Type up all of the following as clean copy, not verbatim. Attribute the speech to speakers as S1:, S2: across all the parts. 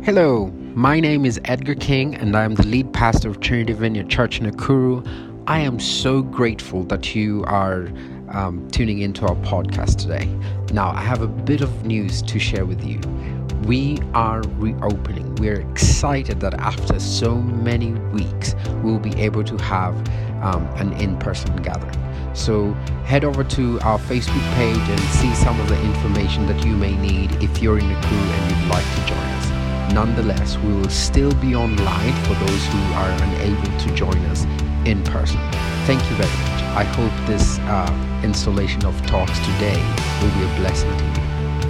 S1: Hello, my name is Edgar King and I am the lead pastor of Trinity Vineyard Church in Nakuru. I am so grateful that you are tuning into our podcast today. Now, I have a bit of news to share with you. We are reopening. We're excited that after so many weeks, we'll be able to have an in-person gathering. So head over to our Facebook page and see some of the information that you may need if you're in Nakuru and you'd like to join us. Nonetheless, we will still be online for those who are unable to join us in person. Thank you very much. I hope this installation of talks today will be a blessing to you.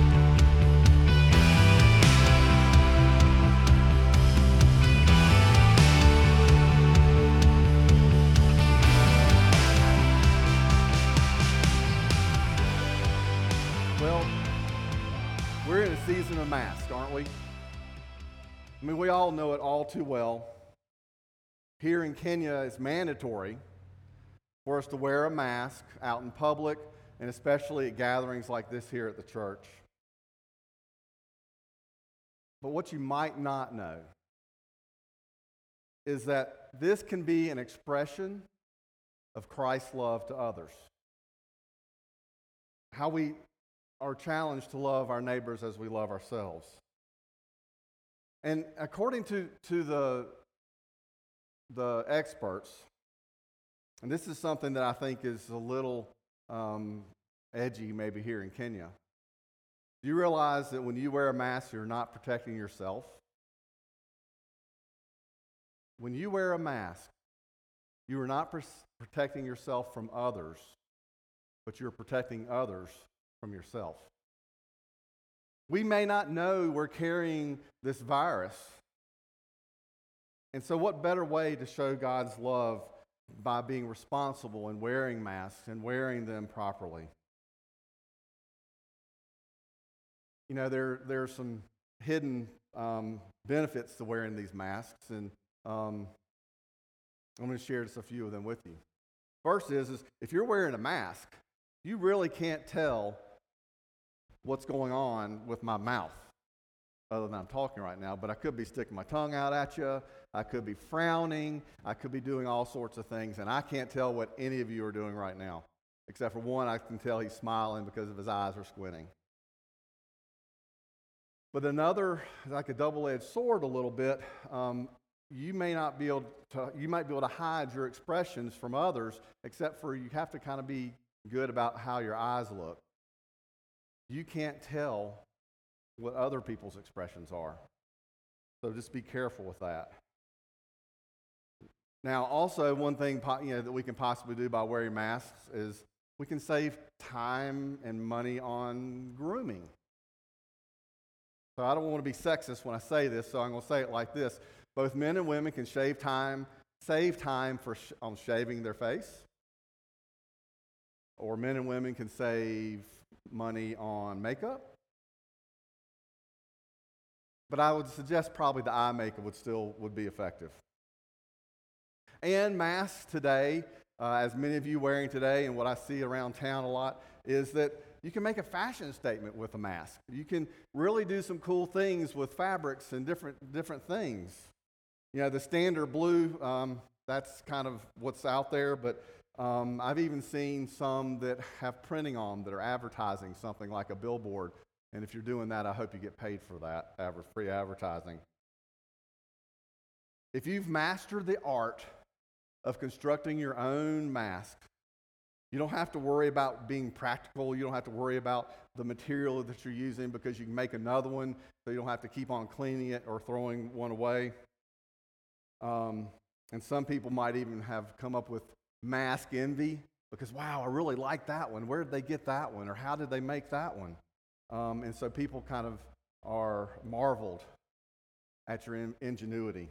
S2: Well, we're in a season of masks, aren't we? I mean, we all know it all too well. Here in Kenya, it's mandatory for us to wear a mask out in public, and especially at gatherings like this here at the church. But what you might not know is that this can be an expression of Christ's love to others. How we are challenged to love our neighbors as we love ourselves. And according to the experts, and this is something that I think is a little edgy maybe here in Kenya, do you realize that when you wear a mask, you're not protecting yourself? When you wear a mask, you are not protecting yourself from others, but you're protecting others from yourself. We may not know we're carrying this virus. And so what better way to show God's love by being responsible and wearing masks and wearing them properly? You know, there's some hidden benefits to wearing these masks, and I'm going to share just a few of them with you. First is if you're wearing a mask, you really can't tell what's going on with my mouth, other than I'm talking right now, but I could be sticking my tongue out at you, I could be frowning, I could be doing all sorts of things, and I can't tell what any of you are doing right now, except for one, I can tell he's smiling because of his eyes are squinting. But another, like a double-edged sword a little bit, you might be able to hide your expressions from others, except for you have to kind of be good about how your eyes look. You can't tell what other people's expressions are. So just be careful with that. Now, also, one thing that we can possibly do by wearing masks is we can save time and money on grooming. So I don't want to be sexist when I say this, so I'm going to say it like this. Both men and women can save time on shaving their face, or men and women can save money on makeup. But I would suggest probably the eye makeup would be effective. And masks today, as many of you wearing today, and what I see around town a lot, is that you can make a fashion statement with a mask. You can really do some cool things with fabrics and different things. You know, the standard blue, that's kind of what's out there, but I've even seen some that have printing on them that are advertising something like a billboard. And if you're doing that, I hope you get paid for that, free advertising. If you've mastered the art of constructing your own mask, you don't have to worry about being practical. You don't have to worry about the material that you're using because you can make another one so you don't have to keep on cleaning it or throwing one away. And some people might even have come up with mask envy because, wow, I really like that one. Where did they get that one? Or how did they make that one? And so people kind of are marveled at your ingenuity.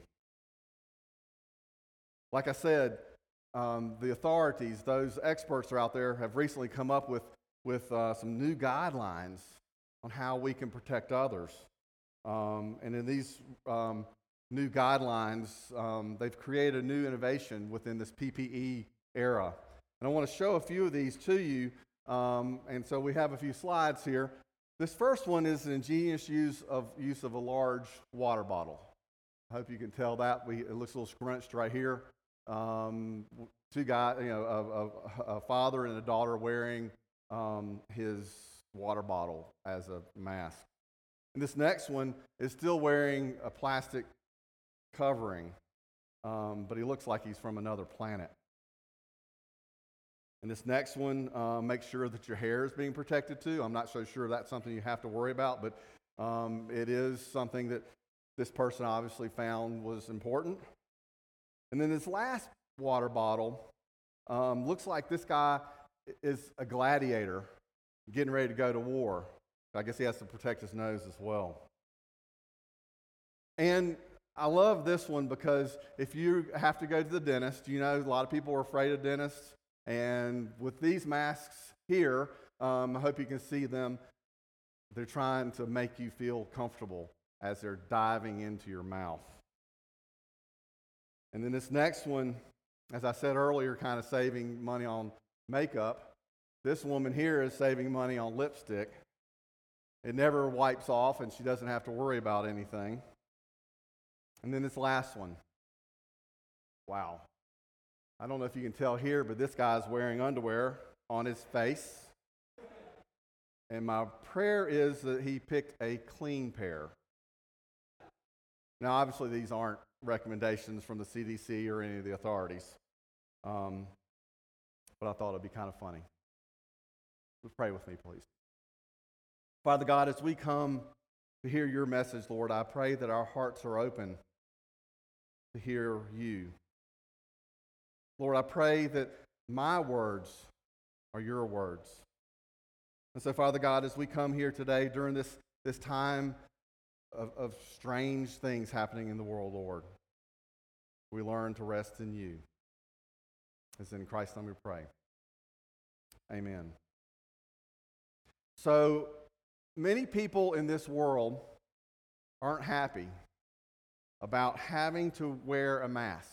S2: Like I said, the authorities, those experts are out there, have recently come up with some new guidelines on how we can protect others. And in these new guidelines, they've created a new innovation within this PPE era. And I want to show a few of these to you. And so we have a few slides here. This first one is an ingenious use of a large water bottle. I hope you can tell that. It looks a little scrunched right here. Two guys, a father and a daughter wearing his water bottle as a mask. And this next one is still wearing a plastic covering, but he looks like he's from another planet. And this next one, make sure that your hair is being protected too. I'm not so sure that's something you have to worry about, but it is something that this person obviously found was important. And then this last water bottle looks like this guy is a gladiator getting ready to go to war. I guess he has to protect his nose as well. And I love this one because if you have to go to the dentist, a lot of people are afraid of dentists. And with these masks here, I hope you can see them. They're trying to make you feel comfortable as they're diving into your mouth. And then this next one, as I said earlier, kind of saving money on makeup. This woman here is saving money on lipstick. It never wipes off, and she doesn't have to worry about anything. And then this last one. Wow. I don't know if you can tell here, but this guy's wearing underwear on his face. And my prayer is that he picked a clean pair. Now, obviously, these aren't recommendations from the CDC or any of the authorities. But I thought it'd be kind of funny. Pray with me, please. Father God, as we come to hear your message, Lord, I pray that our hearts are open to hear you. Lord, I pray that my words are your words. And so, Father God, as we come here today during this time of strange things happening in the world, Lord, we learn to rest in you. It's in Christ's name we pray. Amen. So, many people in this world aren't happy about having to wear a mask.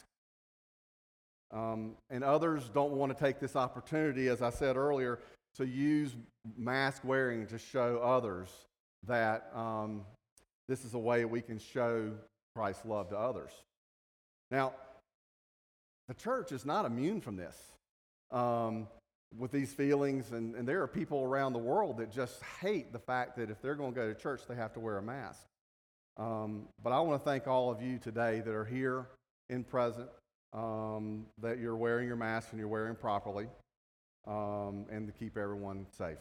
S2: And others don't want to take this opportunity, as I said earlier, to use mask wearing to show others that this is a way we can show Christ's love to others. Now, the church is not immune from this, with these feelings, and there are people around the world that just hate the fact that if they're going to go to church, they have to wear a mask. But I want to thank all of you today that are here in present, that you're wearing your mask and you're wearing properly, and to keep everyone safe.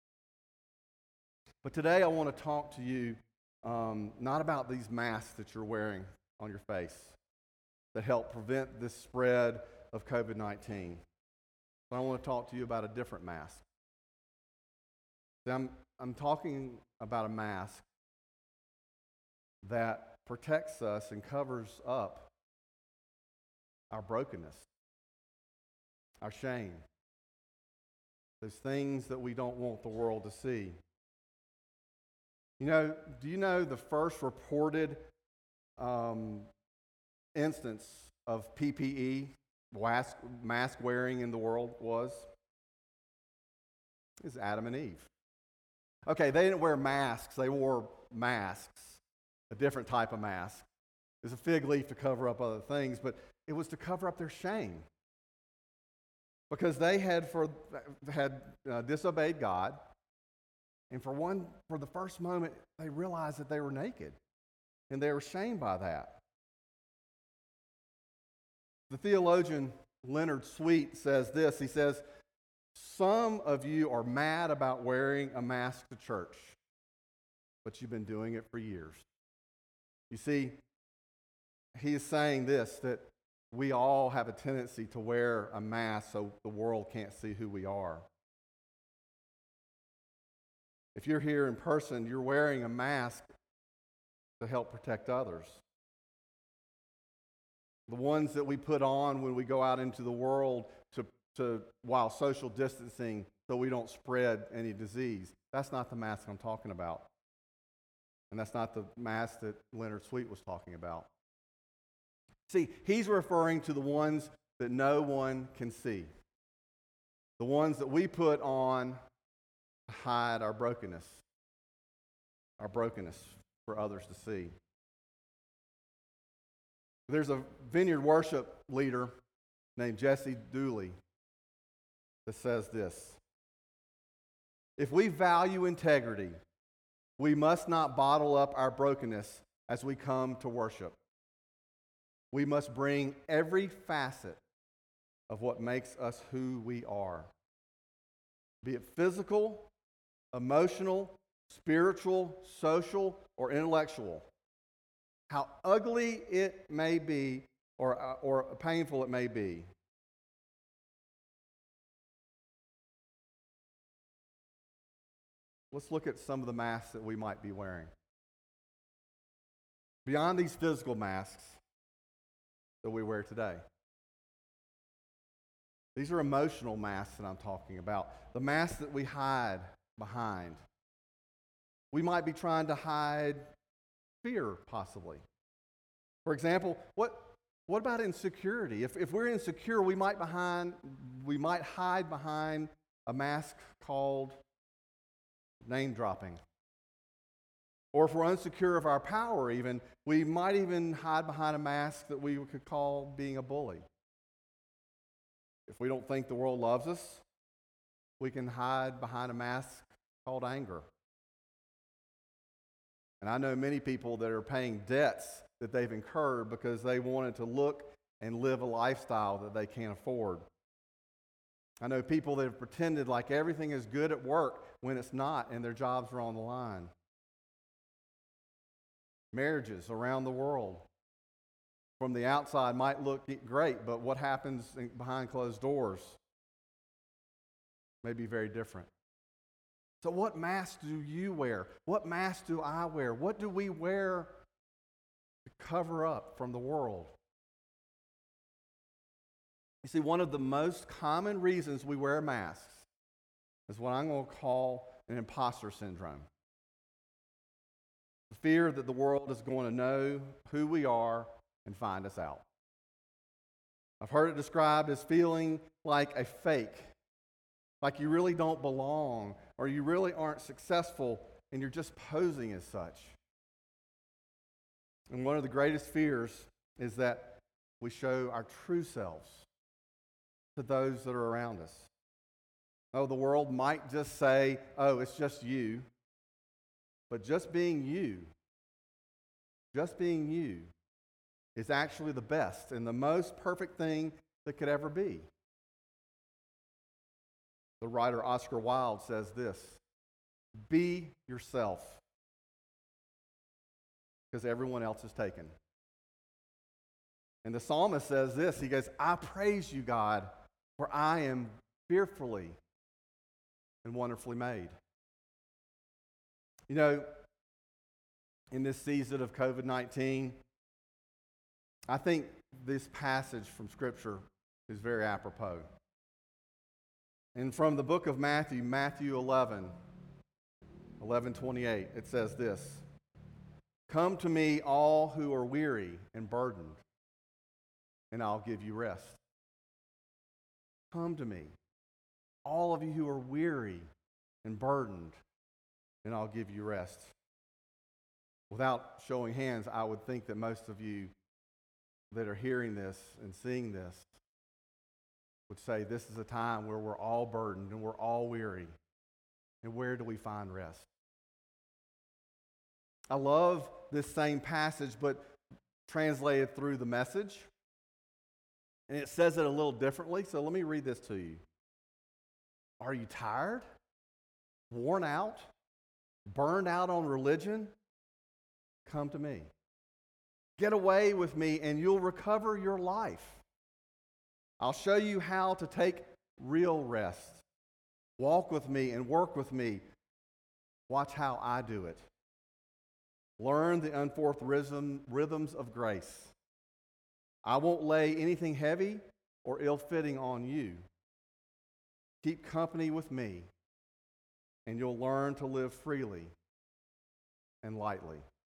S2: But today I want to talk to you not about these masks that you're wearing on your face that help prevent this spread of COVID-19. But I want to talk to you about a different mask. See, I'm talking about a mask that protects us and covers up our brokenness, our shame, those things that we don't want the world to see. Do you know the first reported instance of PPE, mask wearing in the world was? It was Adam and Eve. Okay, they didn't wear masks, they wore masks, a different type of mask. It was a fig leaf to cover up other things, but it was to cover up their shame. Because they had disobeyed God, and for the first moment, they realized that they were naked, and they were shamed by that. The theologian Leonard Sweet says this. He says, "Some of you are mad about wearing a mask to church, but you've been doing it for years." You see, he is saying this, that we all have a tendency to wear a mask so the world can't see who we are. If you're here in person, you're wearing a mask to help protect others. The ones that we put on when we go out into the world while social distancing so we don't spread any disease. That's not the mask I'm talking about. And that's not the mask that Leonard Sweet was talking about. See, he's referring to the ones that no one can see. The ones that we put on to hide our brokenness. our brokenness for others to see. There's a vineyard worship leader named Jesse Dooley that says this: if we value integrity, we must not bottle up our brokenness as we come to worship. We must bring every facet of what makes us who we are, be it physical, emotional, spiritual, social, or intellectual. How ugly it may be or painful it may be. Let's look at some of the masks that we might be wearing. Beyond these physical masks that we wear today. These are emotional masks that I'm talking about. The masks that we hide behind. We might be trying to hide fear, possibly. For example, what about insecurity? If we're insecure, we might hide behind a mask called name dropping. Or if we're insecure of our power even, we might even hide behind a mask that we could call being a bully. If we don't think the world loves us, we can hide behind a mask called anger. And I know many people that are paying debts that they've incurred because they wanted to look and live a lifestyle that they can't afford. I know people that have pretended like everything is good at work when it's not and their jobs are on the line. Marriages around the world from the outside might look great, but what happens behind closed doors may be very different. So what mask do you wear? What mask do I wear? What do we wear to cover up from the world? You see, one of the most common reasons we wear masks is what I'm going to call an imposter syndrome. The fear that the world is going to know who we are and find us out. I've heard it described as feeling like a fake, like you really don't belong, or you really aren't successful, and you're just posing as such. And one of the greatest fears is that we show our true selves to those that are around us. Oh, the world might just say, oh, it's just you. But just being you is actually the best and the most perfect thing that could ever be. The writer Oscar Wilde says this: be yourself, because everyone else is taken. And the psalmist says this, he goes, I praise you, God, for I am fearfully and wonderfully made. You know, in this season of COVID-19, I think this passage from Scripture is very apropos. And from the book of Matthew, Matthew 11:28, it says this: come to me, all who are weary and burdened, and I'll give you rest. Come to me, all of you who are weary and burdened, and I'll give you rest. Without showing hands, I would think that most of you that are hearing this and seeing this would say this is a time where we're all burdened and we're all weary. And where do we find rest? I love this same passage, but translated through the Message. And it says it a little differently, so let me read this to you. Are you tired? Worn out? Burned out on religion? Come to me. Get away with me and you'll recover your life. I'll show you how to take real rest. Walk with me and work with me. Watch how I do it. Learn the unforced rhythms of grace. I won't lay anything heavy or ill-fitting on you. Keep company with me, and you'll learn to live freely and lightly.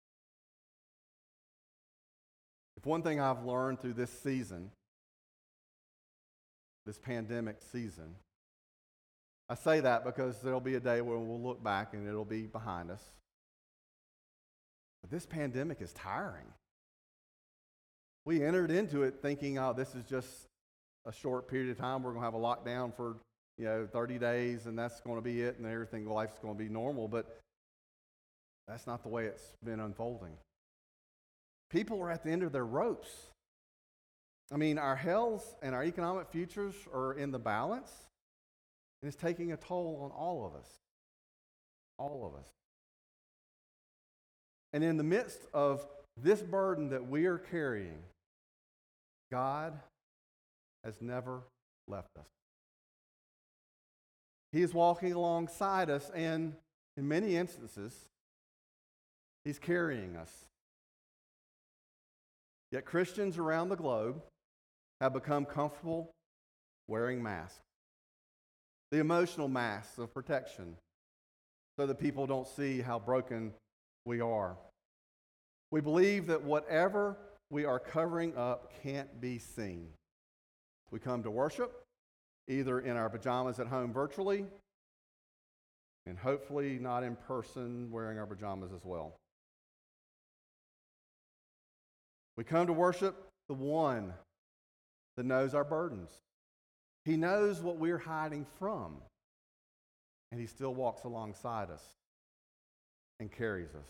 S2: If one thing I've learned through this season, this pandemic season, I say that because there'll be a day where we'll look back and it'll be behind us. But this pandemic is tiring. We entered into it thinking, oh, this is just a short period of time. We're going to have a lockdown for 30 days, and that's going to be it, and everything, life's going to be normal. But that's not the way it's been unfolding. People are at the end of their ropes. I mean, our health and our economic futures are in the balance, and it's taking a toll on all of us. All of us. And in the midst of this burden that we are carrying, God has never left us. He is walking alongside us, and in many instances, He's carrying us. Yet Christians around the globe have become comfortable wearing masks. The emotional masks of protection, so that people don't see how broken we are. We believe that whatever we are covering up can't be seen. We come to worship, either in our pajamas at home virtually, and hopefully not in person wearing our pajamas as well. We come to worship the one that knows our burdens. He knows what we're hiding from, and He still walks alongside us and carries us.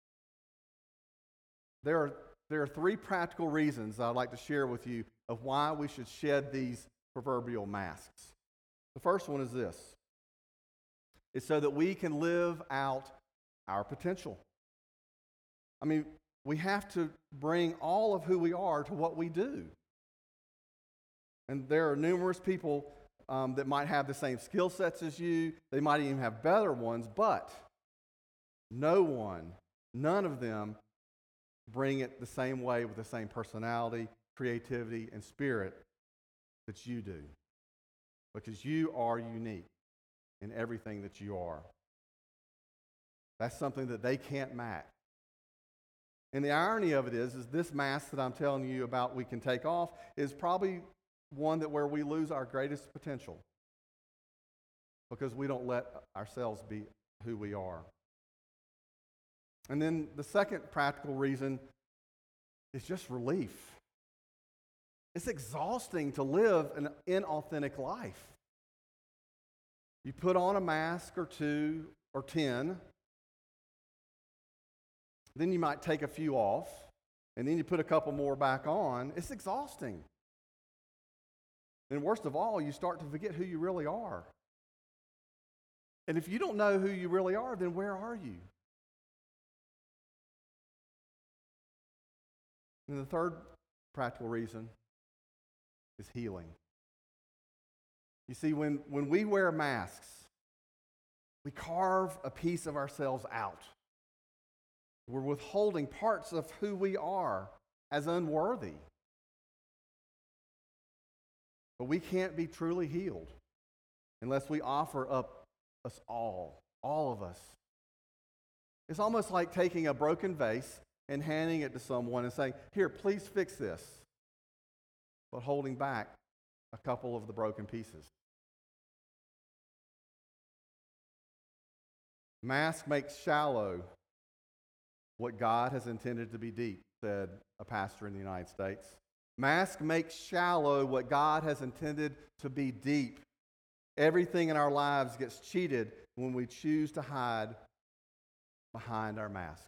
S2: There are three practical reasons I'd like to share with you of why we should shed these proverbial masks. The first one is this. It's so that we can live out our potential. I mean, we have to bring all of who we are to what we do. And there are numerous people that might have the same skill sets as you. They might even have better ones, but none of them bring it the same way with the same personality, creativity, and spirit that you do. Because you are unique in everything that you are. That's something that they can't match. And the irony of it is this mask that I'm telling you about we can take off is probably one where we lose our greatest potential because we don't let ourselves be who we are. And then the second practical reason is just relief. It's exhausting to live an inauthentic life. You put on a mask or 2 or 10, then you might take a few off, and then you put a couple more back on. It's exhausting. And worst of all, you start to forget who you really are. And if you don't know who you really are, then where are you? And the third practical reason is healing. You see, when we wear masks, we carve a piece of ourselves out. We're withholding parts of who we are as unworthy. But we can't be truly healed unless we offer up us all of us. It's almost like taking a broken vase and handing it to someone and saying, "Here, please fix this," but holding back a couple of the broken pieces. Mask makes shallow what God has intended to be deep, said a pastor in the United States. Mask makes shallow what God has intended to be deep. Everything in our lives gets cheated when we choose to hide behind our mask.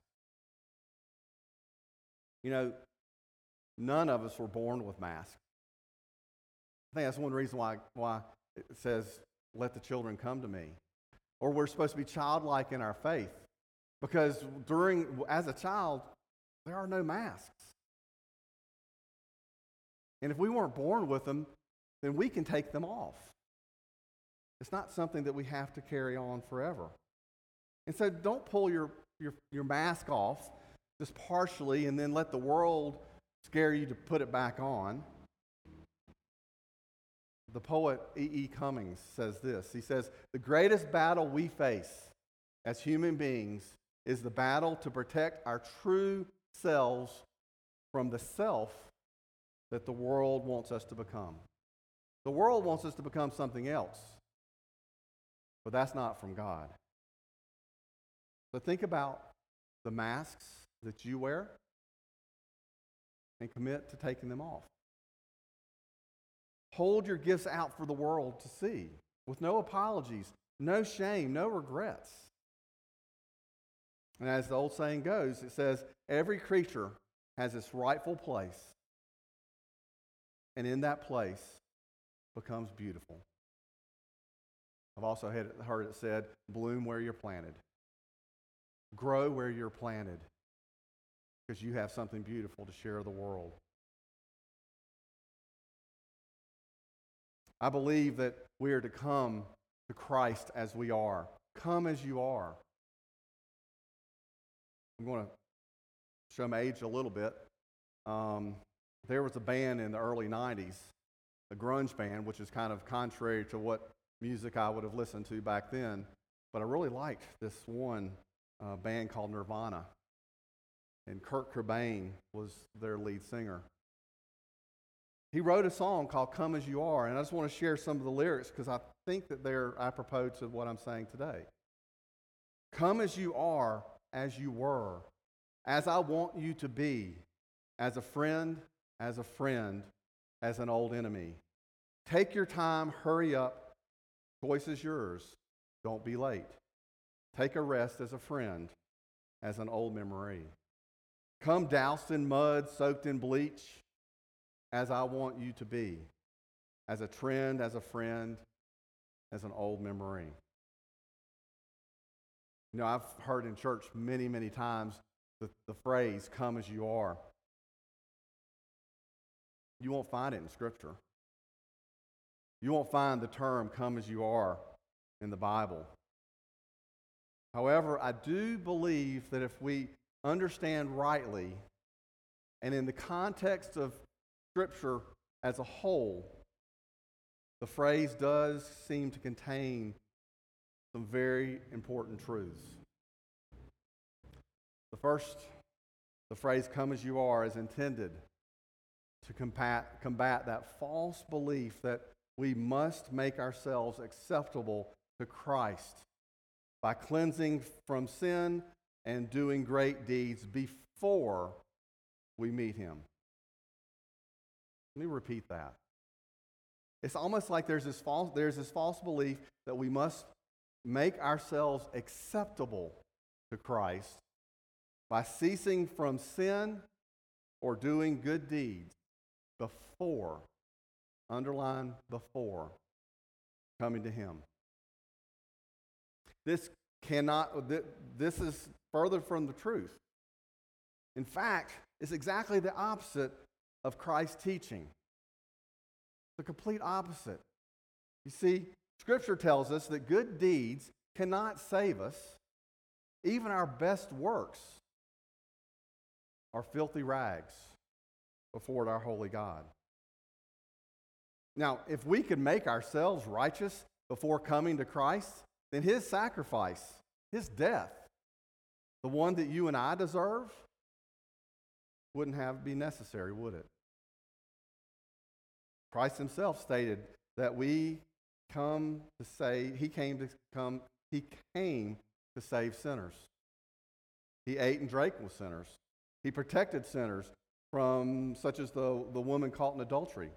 S2: You know, none of us were born with masks. I think that's one reason why it says, "Let the children come to me." Or we're supposed to be childlike in our faith. Because as a child, there are no masks. And if we weren't born with them, then we can take them off. It's not something that we have to carry on forever. And so don't pull your mask off just partially and then let the world scare you to put it back on. The poet E.E. Cummings says this. He says, "The greatest battle we face as human beings is the battle to protect our true selves from the self that the world wants us to become." The world wants us to become something else, but that's not from God. So think about the masks that you wear and commit to taking them off. Hold your gifts out for the world to see with no apologies, no shame, no regrets. And as the old saying goes, it says, every creature has its rightful place, and in that place becomes beautiful. I've also heard it said, bloom where you're planted. Grow where you're planted, because you have something beautiful to share with the world. I believe that we are to come to Christ as we are. Come as you are. I'm going to show my age a little bit. There was a band in the early 90s, a grunge band, which is kind of contrary to what music I would have listened to back then. But I really liked this one band called Nirvana. And Kurt Cobain was their lead singer. He wrote a song called Come As You Are, and I just want to share some of the lyrics because I think that they're apropos to what I'm saying today. Come as you are, as you were, as I want you to be, as a friend, as an old enemy. Take your time, hurry up, choice is yours, don't be late. Take a rest as a friend, as an old memory. Come doused in mud, soaked in bleach, as I want you to be, as a trend, as a friend, as an old memory. You know, I've heard in church many, many times the phrase, come as you are. You won't find it in Scripture. You won't find the term come as you are in the Bible. However, I do believe that if we understand rightly, and in the context of Scripture as a whole, the phrase does seem to contain some very important truths. The phrase come as you are is intended to combat that false belief that we must make ourselves acceptable to Christ by cleansing from sin and doing great deeds before we meet Him. Let me repeat that. It's almost like there's this false belief that we must make ourselves acceptable to Christ by ceasing from sin or doing good deeds before, underline before, coming to Him. This is further from the truth. In fact, it's exactly the opposite of Christ's teaching. The complete opposite. You see, Scripture tells us that good deeds cannot save us. Even our best works are filthy rags before our holy God. Now, if we could make ourselves righteous before coming to Christ, then His sacrifice, His death, the one that you and I deserve, wouldn't be necessary, would it? Christ Himself stated that He came to save sinners. He ate and drank with sinners. He protected sinners from such as the woman caught in adultery.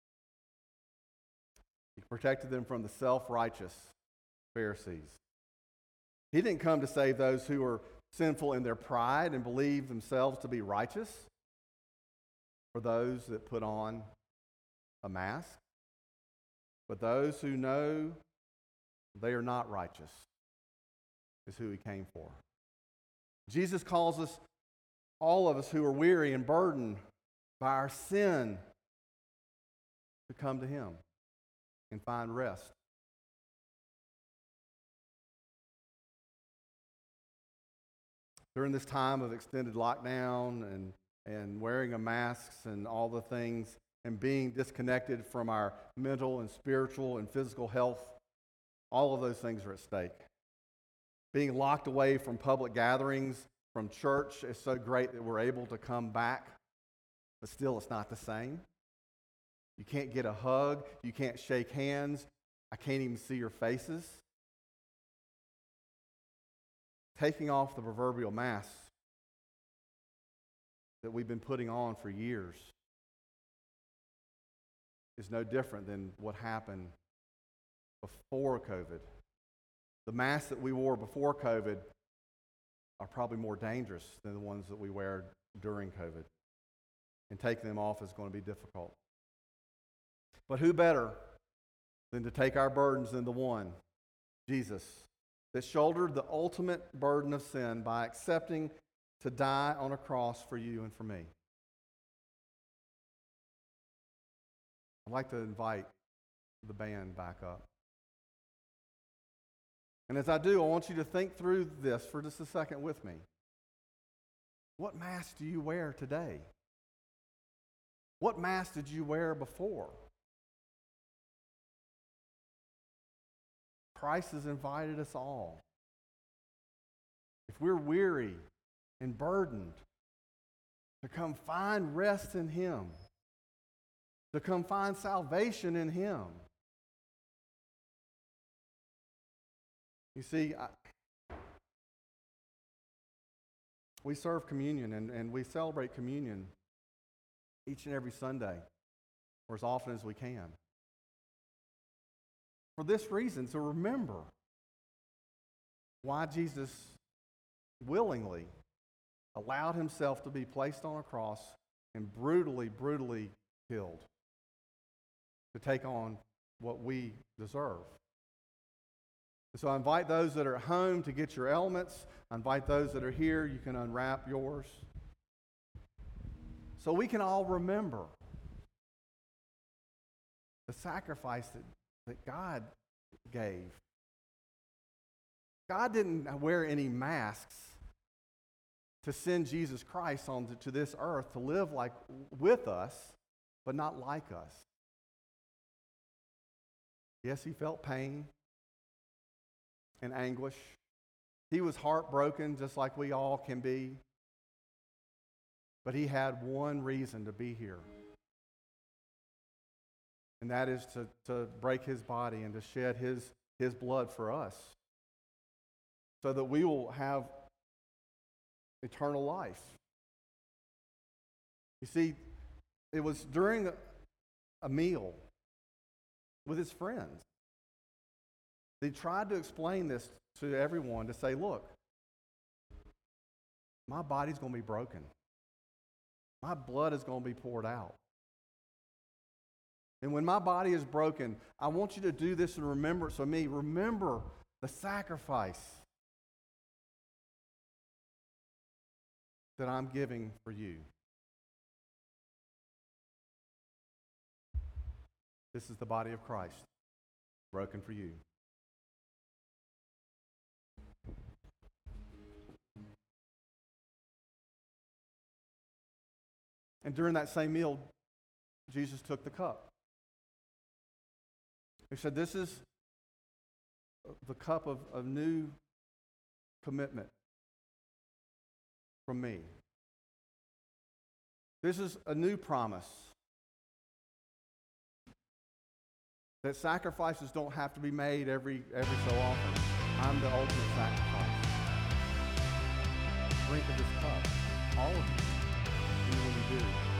S2: He protected them from the self-righteous Pharisees. He didn't come to save those who were sinful in their pride and believe themselves to be righteous, or those that put on a mask, but those who know they are not righteous is who He came for. Jesus calls us, all of us who are weary and burdened by our sin, to come to Him and find rest. During this time of extended lockdown and wearing of masks and all the things and being disconnected from our mental and spiritual and physical health, all of those things are at stake. Being locked away from public gatherings, from church, is so great that we're able to come back, but still it's not the same. You can't get a hug. You can't shake hands. I can't even see your faces. Taking off the proverbial mask that we've been putting on for years is no different than what happened before COVID. The masks that we wore before COVID are probably more dangerous than the ones that we wear during COVID. And taking them off is going to be difficult. But who better than to take our burdens than the one, Jesus, that shouldered the ultimate burden of sin by accepting to die on a cross for you and for me. I'd like to invite the band back up. And as I do, I want you to think through this for just a second with me. What mask do you wear today? What mask did you wear before? Christ has invited us all. If we're weary and burdened, to come find rest in Him, to come find salvation in Him. You see, we serve communion and we celebrate communion each and every Sunday, or as often as we can. For this reason, to remember why Jesus willingly allowed Himself to be placed on a cross and brutally, brutally killed to take on what we deserve. So I invite those that are at home to get your elements. I invite those that are here, you can unwrap yours. So we can all remember the sacrifice that God gave. God didn't wear any masks to send Jesus Christ onto this earth to live like with us, but not like us. Yes, He felt pain and anguish. He was heartbroken just like we all can be. But He had one reason to be here. And that is to break His body and to shed His blood for us so that we will have eternal life. You see, it was during a meal with His friends. He tried to explain this to everyone to say, look, my body's going to be broken. My blood is going to be poured out. And when my body is broken, I want you to do this in remembrance of me. Remember the sacrifice that I'm giving for you. This is the body of Christ, broken for you. And during that same meal, Jesus took the cup. He said, this is the cup of a new commitment from me. This is a new promise that sacrifices don't have to be made every so often. I'm the ultimate sacrifice. Drink of this cup, all of you. Do what you do.